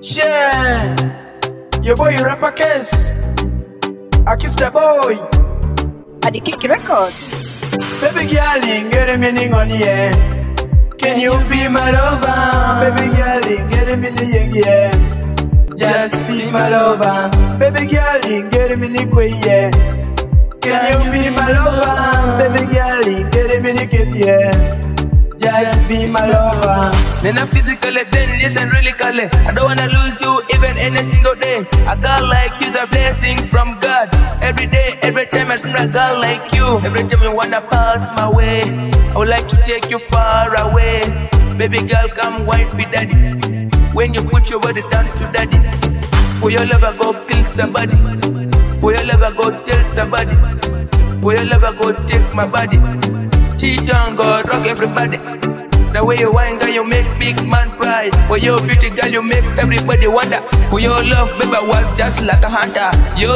Yeah, your boy rapper Kes. I kiss the boy. At the Kiki Records. Baby girl, get a meaning on the air. Can you be my lover? Baby girl, get a meaning, yeah. Just be my lover. Baby girl, get a meaning, yeah. Can you be my lover? Baby girl, get a meaning, yeah. Just be my lover. Then I'm physically, then listen really clearly. I don't wanna lose you even in a single day. A girl like you's a blessing from God. Every day, every time I meet a girl like you. Every time you wanna pass my way, I would like to take you far away. Baby girl, come wine for daddy. When you put your body down to daddy. For your love I go kill somebody. For your love I go tell somebody. For your love I go take my body. Cheat on God, rock everybody. The way you whine, girl, you make big man cry. For your beauty, girl, you make everybody wonder. For your love, baby, I was just like a hunter. Yo,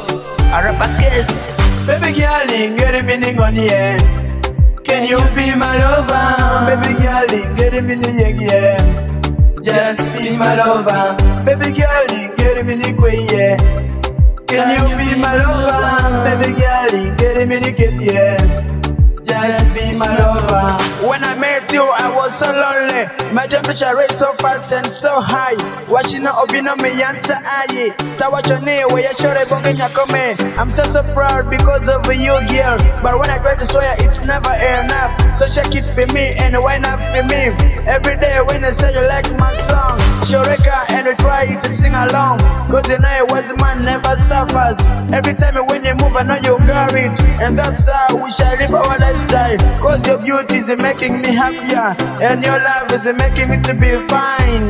a rapper Kes. Baby girl, get a meaning on the air. Can you be my lover? Baby girl, get a meaning, yeah. Just be my lover. Baby girl, get a meaning, yeah. Can you be my lover? Baby girl, get a meaning, yeah. Just be my lover. When I met you, I was so lonely. My temperature raised so fast and so high. Washing up obino me yanta aye. Tawachone where you sure bongenya come. I'm so proud because of you, girl. But when I try to swear, it's never enough. So shake it for me and wine up for me. Every day when I say you like my song, Shoreka and we try to sing along. Cause you know it was man never suffers. Every time when you move, I know you got it. And that's how we shall live our lifestyle. Cause your beauty is making me happier. And your love is making me to be fine.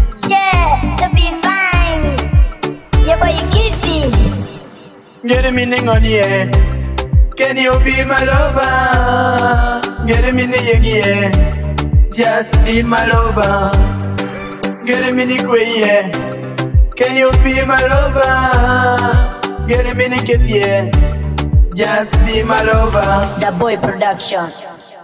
Yeah, to be fine. Yeah, boy, you kissy. Get a meaning on the air. Can you be my lover? Get a meaning, yeah. Just be my lover. Get a meaning, yeah. Can you be my lover? Get a meaning, yeah. Just be my lover. The Boy Production.